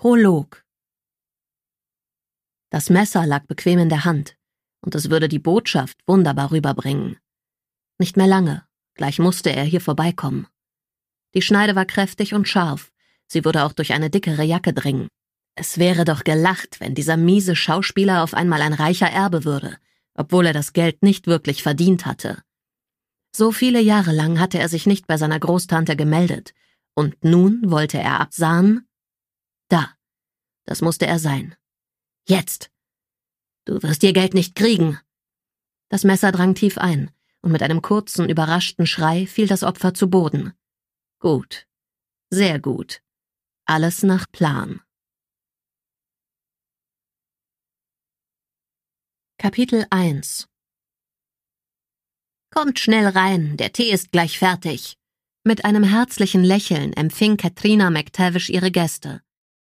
Prolog. Das Messer lag bequem in der Hand, und es würde die Botschaft wunderbar rüberbringen. Nicht mehr lange, gleich musste er hier vorbeikommen. Die Schneide war kräftig und scharf, sie würde auch durch eine dickere Jacke dringen. Es wäre doch gelacht, wenn dieser miese Schauspieler auf einmal ein reicher Erbe würde, obwohl er das Geld nicht wirklich verdient hatte. So viele Jahre lang hatte er sich nicht bei seiner Großtante gemeldet, und nun wollte er absahnen? Da, das musste er sein. Jetzt! Du wirst ihr Geld nicht kriegen! Das Messer drang tief ein, und mit einem kurzen, überraschten Schrei fiel das Opfer zu Boden. Gut, sehr gut. Alles nach Plan. Kapitel 1. »Kommt schnell rein, der Tee ist gleich fertig.« Mit einem herzlichen Lächeln empfing Katrina McTavish ihre Gäste.